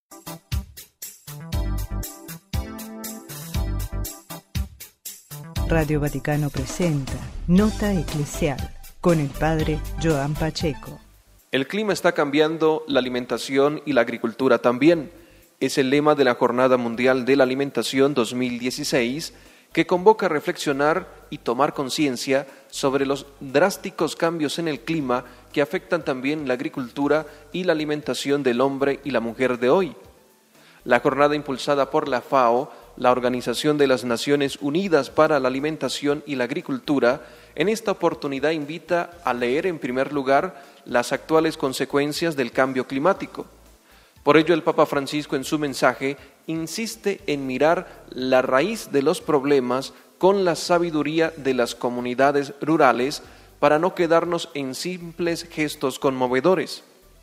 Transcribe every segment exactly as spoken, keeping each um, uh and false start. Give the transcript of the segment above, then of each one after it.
Radio Vaticano presenta Nota Eclesial con el padre Joan Pacheco. El clima está cambiando, la alimentación y la agricultura también. Es el lema de la Jornada Mundial de la Alimentación dos mil dieciséis, que convoca a reflexionar y tomar conciencia sobre los drásticos cambios en el clima que afectan también la agricultura y la alimentación del hombre y la mujer de hoy. La jornada, impulsada por la FAO, la Organización de las Naciones Unidas para la Alimentación y la Agricultura, en esta oportunidad invita a leer en primer lugar las actuales consecuencias del cambio climático. Por ello, el Papa Francisco en su mensaje insiste en mirar la raíz de los problemas con la sabiduría de las comunidades rurales para no quedarnos en simples gestos conmovedores.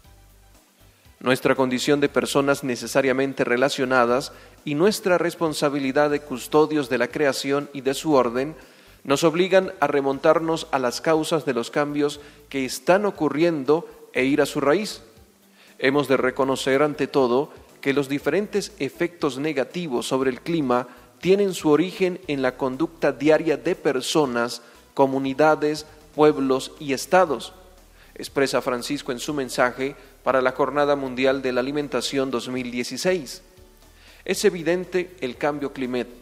Nuestra condición de personas necesariamente relacionadas y nuestra responsabilidad de custodios de la creación y de su orden nos obligan a remontarnos a las causas de los cambios que están ocurriendo e ir a su raíz. Hemos de reconocer ante todo que los diferentes efectos negativos sobre el clima tienen su origen en la conducta diaria de personas, comunidades, pueblos y estados, expresa Francisco en su mensaje para la Jornada Mundial de la Alimentación dos mil dieciséis. Es evidente el cambio climático.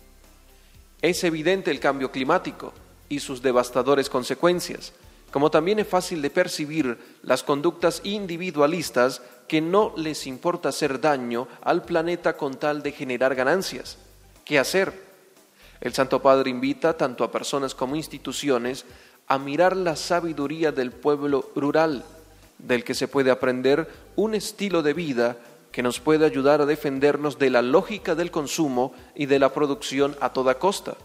Es evidente el cambio climático y sus devastadoras consecuencias, como también es fácil de percibir las conductas individualistas que no les importa hacer daño al planeta con tal de generar ganancias. ¿Qué hacer? El Santo Padre invita tanto a personas como instituciones a mirar la sabiduría del pueblo rural, del que se puede aprender un estilo de vida que nos puede ayudar a defendernos de la lógica del consumo y de la producción a toda costa.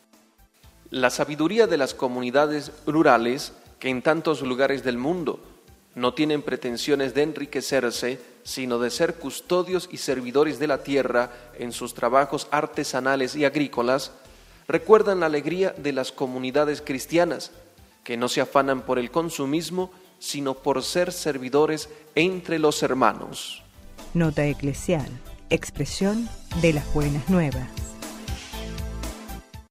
La sabiduría de las comunidades rurales, que en tantos lugares del mundo no tienen pretensiones de enriquecerse, sino de ser custodios y servidores de la tierra en sus trabajos artesanales y agrícolas, recuerdan la alegría de las comunidades cristianas, que no se afanan por el consumismo, sino por ser servidores entre los hermanos. Nota Eclesial, expresión de las buenas nuevas.